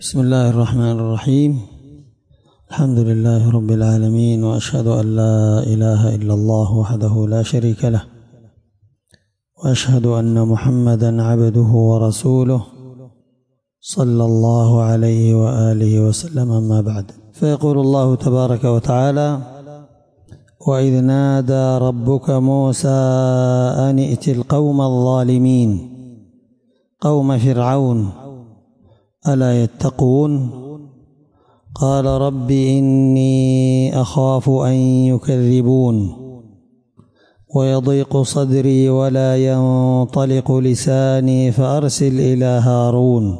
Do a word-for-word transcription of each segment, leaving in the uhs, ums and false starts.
بسم الله الرحمن الرحيم. الحمد لله رب العالمين، وأشهد أن لا إله إلا الله وحده لا شريك له، وأشهد أن محمدا عبده ورسوله صلى الله عليه وآله وسلم. أما بعد، فيقول الله تبارك وتعالى: وإذ نادى ربك موسى أن ائت القوم الظالمين قوم فرعون ألا يتقون قال رب إني أخاف أن يكذبون ويضيق صدري ولا ينطلق لساني فأرسل إلى هارون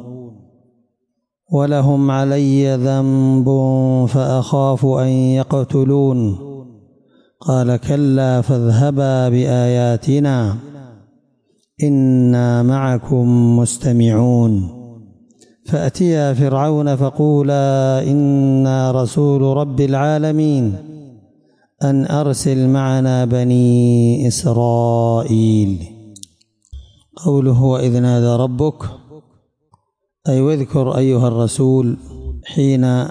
ولهم علي ذنب فأخاف أن يقتلون قال كلا فاذهبا بآياتنا إنا معكم مستمعون فأتيا فرعون فقولا إنا رسول رب العالمين أن أرسل معنا بني إسرائيل. قوله وإذ نادى ربك، أي واذكر أيها الرسول حين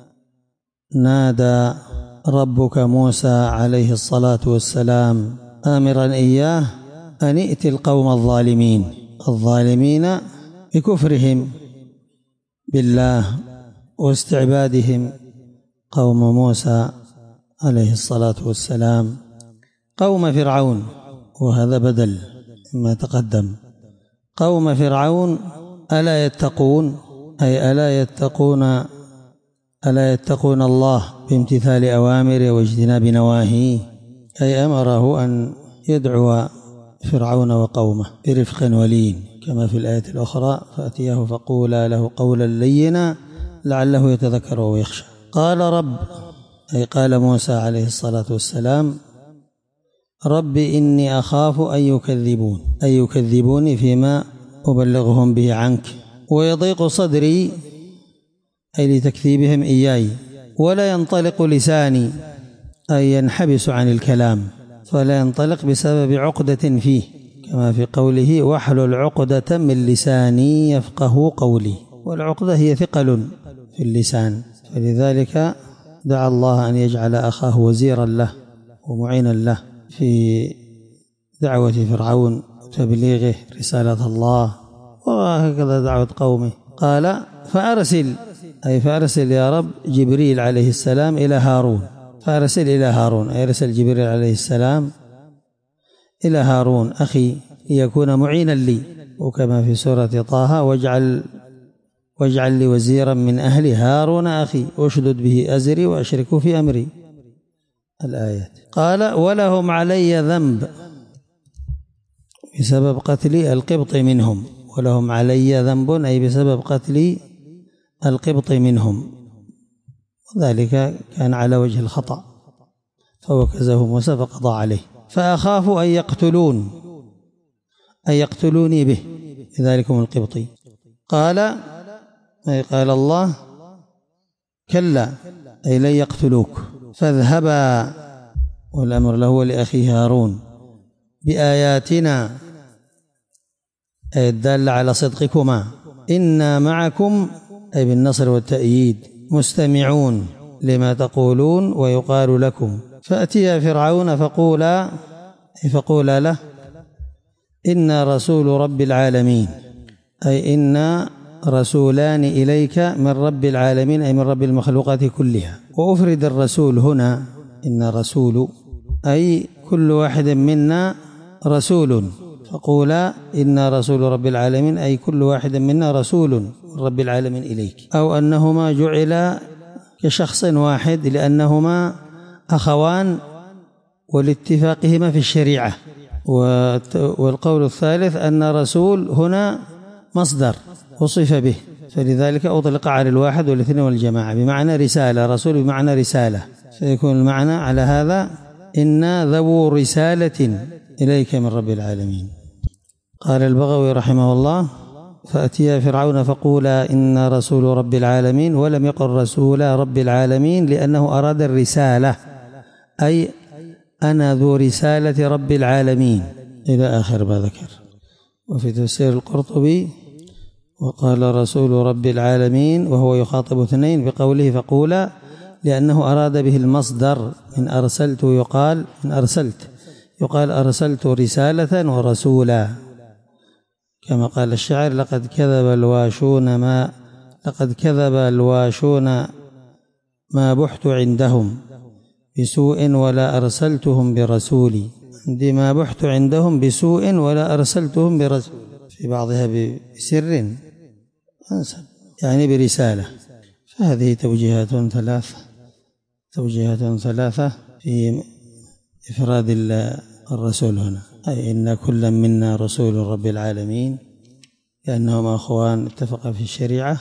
نادى ربك موسى عليه الصلاة والسلام آمرا إياه أن ائت القوم الظالمين الظالمين بكفرهم بالله واستعبادهم قوم موسى عليه الصلاة والسلام، قوم فرعون، وهذا بدل ما تقدم. قوم فرعون ألا يتقون، أي ألا يتقون ألا يتقون الله بامتثال أوامره واجتناب نواهيه، أي أمره أن يدعو فرعون وقومه برفق ولين كما في الآية الأخرى: فأتياه فقولا له قولا لينا لعله يتذكر ويخشى. قال رب، أي قال موسى عليه الصلاة والسلام: رب إني أخاف أن يكذبون، أي يكذبوني فيما أبلغهم به عنك، ويضيق صدري، أي لتكذيبهم إياي، ولا ينطلق لساني، أي ينحبس عن الكلام، فلا ينطلق بسبب عقدة فيه، كما في قوله: واحلل عقدة من لساني يفقه قولي. والعقدة هي ثقل في اللسان، فلذلك دعا الله أن يجعل أخاه وزيرا له ومعينا له في دعوة فرعون وتبليغه رسالة الله، وهكذا دعوة قومه. قال فأرسل، أي فأرسل يا رب جبريل عليه السلام إلى هارون، فأرسل إلى هارون، أي أرسل جبريل عليه السلام إلى هارون أخي ليكون معينا لي، وكما في سورة طه: واجعل واجعل لي وزيرا من أهلي هارون أخي أشدد به أزري وأشركه في أمري، الآيات. قال ولهم علي ذنب، بسبب قتلي القبط منهم، ولهم علي ذنب أي بسبب قتلي القبط منهم، وذلك كان على وجه الخطأ فوكزه موسى فقضى عليه. فأخاف أن يقتلون، أن يقتلوني به، لذلكم القبطي. قال أي قال الله: كلا، أي لن يقتلوك، فاذهبا، والأمر له ولأخيه هارون، بآياتنا، أي الدالة على صدقكما، إنا معكم، أي بالنصر والتأييد، مستمعون لما تقولون ويقال لكم. فأتيا فرعون فقولا، فقولا له: إنا رسول رب العالمين، أي إنا رسولان إليك من رب العالمين، أي من رب المخلوقات كلها. وأفرد الرسول هنا، إن رسول، أي كل واحد منا رسول، فقولا إنا رسول رب العالمين، أي كل واحد منا رسول من رب العالمين إليك، أو أنهما جعلا كشخص واحد لأنهما أخوان ولاتفاقهما في الشريعة. والقول الثالث أن رسول هنا مصدر وصف به، فلذلك أطلق على الواحد والاثنين والجماعة بمعنى رسالة، رسول بمعنى رسالة، فيكون المعنى على هذا: إنا ذو رسالة إليك من رب العالمين. قال البغوي رحمه الله: فأتيا فرعون فقولا إنا رسول رب العالمين، ولم يقل رسول رب العالمين لأنه أراد الرسالة، أي أنا ذو رسالة رب العالمين إلى آخر ما ذكر. وفي تفسير القرطبي: وقال رسول رب العالمين وهو يخاطب اثنين بقوله فقولا، لأنه أراد به المصدر. من أرسلت يقال من أرسلت يقال أرسلت رسالة ورسولا، كما قال الشاعر لقد كذب الواشون ما لقد كذب الواشون ما بحت عندهم بسوء ولا أرسلتهم برسولي. عندي ما بحت عندهم بسوء ولا أرسلتهم برسول، في بعضها بسر يعني برسالة. فهذه توجيهات ثلاثة توجيهات ثلاثة في إفراد الرسول هنا، أي إن كل منا رسول رب العالمين، لأنهما أخوان اتفقا في الشريعة،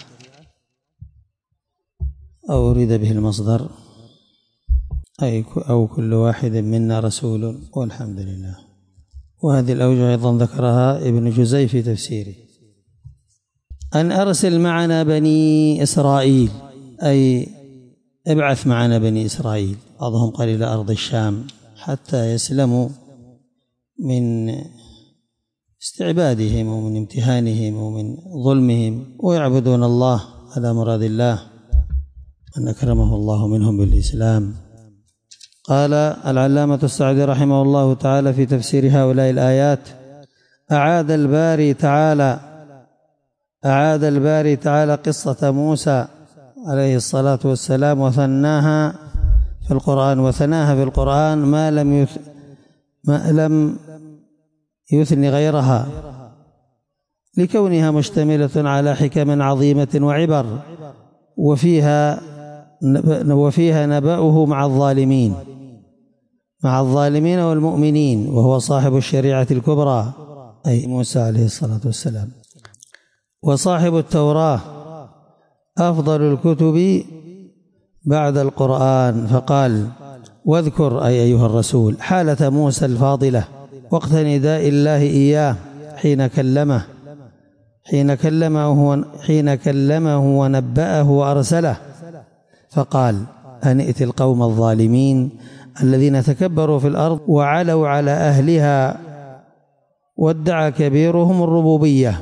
أو أريد به المصدر أي أو كل واحد منا رسول، والحمد لله. وهذه الأوجه أيضا ذكرها ابن جزي في تفسيره. أن أرسل معنا بني إسرائيل، أي ابعث معنا بني إسرائيل. بعضهم قال إلى أرض الشام حتى يسلموا من استعبادهم ومن امتهانهم ومن ظلمهم ويعبدون الله على مراد الله، أن أكرمه الله منهم بالإسلام. قال العلامة السعدي رحمه الله تعالى في تفسير هؤلاء الآيات: أعاد الباري تعالى أعاد الباري تعالى قصة موسى عليه الصلاة والسلام وثناها في القرآن وثناها في القرآن ما لم يث... ما لم يثني غيرها، لكونها مشتملة على حكم عظيمة وعبر، وفيها وفيها نبأه مع الظالمين مع الظالمين والمؤمنين، وهو صاحب الشريعة الكبرى أي موسى عليه الصلاة والسلام، وصاحب التوراة أفضل الكتب بعد القرآن. فقال: واذكر أي أيها الرسول حالة موسى الفاضلة وقت نداء الله إياه حين كلمه حين كلمه حين كلمه ونبأه وأرسله، فقال: أن ائت القوم الظالمين الذين تكبروا في الأرض وعلوا على أهلها وادعى كبيرهم الربوبية،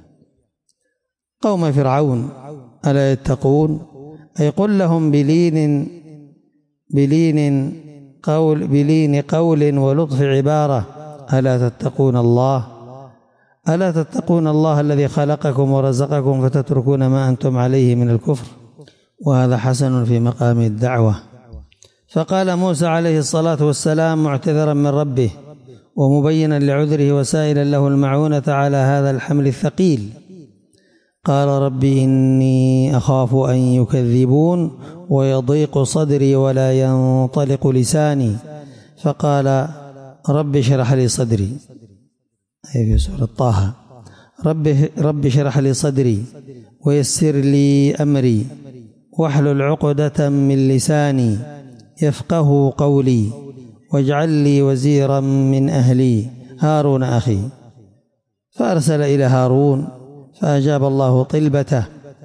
قوم فرعون ألا يتقون؟ أي قل لهم بلين بلين قول بلين قول ولطف عبارة: ألا تتقون الله ألا تتقون الله الذي خلقكم ورزقكم فتتركون ما أنتم عليه من الكفر. وهذا حسن في مقام الدعوة. فقال موسى عليه الصلاة والسلام معتذرا من ربه ومبينا لعذره وسائلا له المعونة على هذا الحمل الثقيل، قال: ربي إني أخاف أن يكذبون ويضيق صدري ولا ينطلق لساني. فقال: رب اشرح لي صدري، أي في سورة طه: رب رب اشرح لي صدري ويسر لي أمري واحلل عقدة من لساني يفقه قولي واجعل لي وزيرا من أهلي هارون أخي. فأرسل إلى هارون فأجاب الله طلبته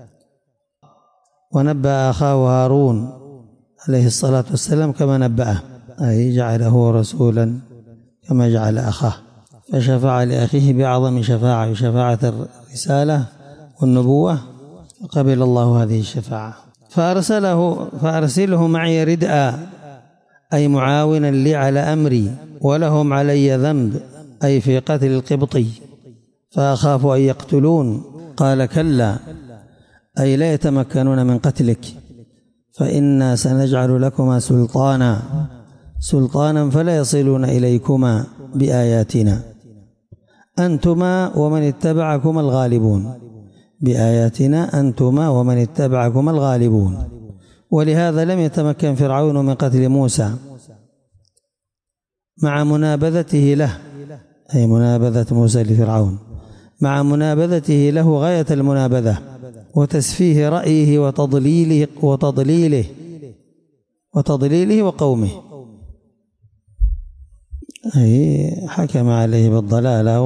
ونبأ أخاه هارون عليه الصلاة والسلام كما نبأه، أي جعله رسولا كما جعل أخاه، فشفع لأخيه بأعظم شفاعة بشفاعة الرسالة والنبوة، فقبل الله هذه الشفاعة. فأرسله فأرسله معي ردءا، أي معاونا لي على أمري، ولهم علي ذنب، أي في قتل القبطي، فأخاف أن يقتلون. قال: كلا، أي لا يتمكنون من قتلك، فإنا سنجعل لكما سلطانا سلطانا فلا يصلون إليكما بآياتنا أنتما ومن اتبعكما الغالبون بآياتنا أنتما ومن اتبعكما الغالبون. ولهذا لم يتمكن فرعون من قتل موسى مع منابذته له، أي منابذة موسى لفرعون، مع منابذته له غاية المنابذة وتسفيه رأيه وتضليله وتضليله وتضليله وقومه، أي حكم عليه بالضلالة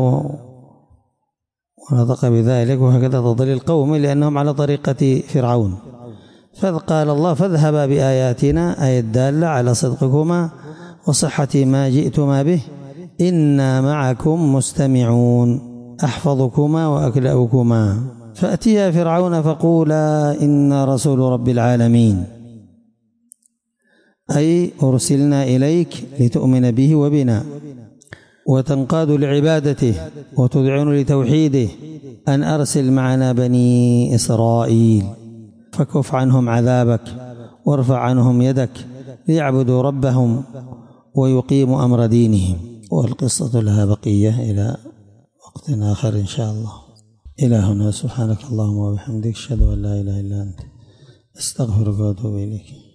ونطق بذلك، وهكذا تضليل قومه لأنهم على طريقة فرعون. فقال الله: فاذهبا بآياتنا، أي الدالة على صدقكما وصحة ما جئتما به، إنا معكم مستمعون، أحفظكما وأكلأكما. فأتيا فرعون فقولا إن رسول رب العالمين، أي أرسلنا إليك لتؤمن به وبنا وتنقاد لعبادته وتذعن لتوحيده، أن أرسل معنا بني إسرائيل فكف عنهم عذابك وارفع عنهم يدك ليعبدوا ربهم ويقيموا أمر دينهم. والقصة لها بقية إلى وقت آخر إن شاء الله. إلى هنا، سبحانك اللهم وبحمدك، أشهد أن لا إله إلا أنت، أستغفرك وأتوب إليك.